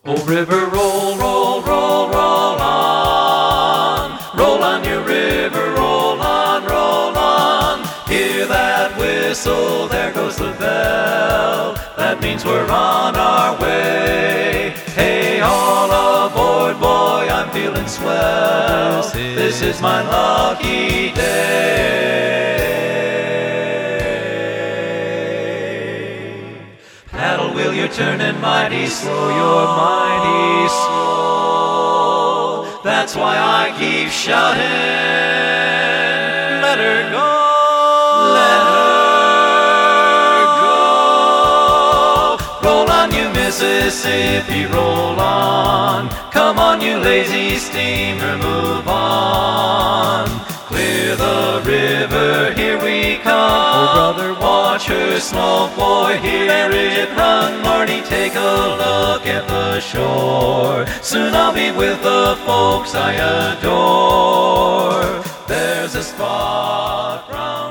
Oh, river, roll, roll, roll, roll on. Roll on, you river, roll on, roll on. Hear that whistle, there goes the bell. That means we're on our way. Hey, all aboard, boy, I'm feeling swell. This is my lucky day. Paddle wheel, you're turning mighty slow, you're mighty slow. That's why I keep shouting, let her go, let her go. Roll on, you Mississippi, roll on. Come on, you lazy steamer, move on. Clear the river, here we come. Oh, brother, watch her smoke, boy, hear it run. Marty, take a look at the shore. Soon I'll be with the folks I adore. There's a spot round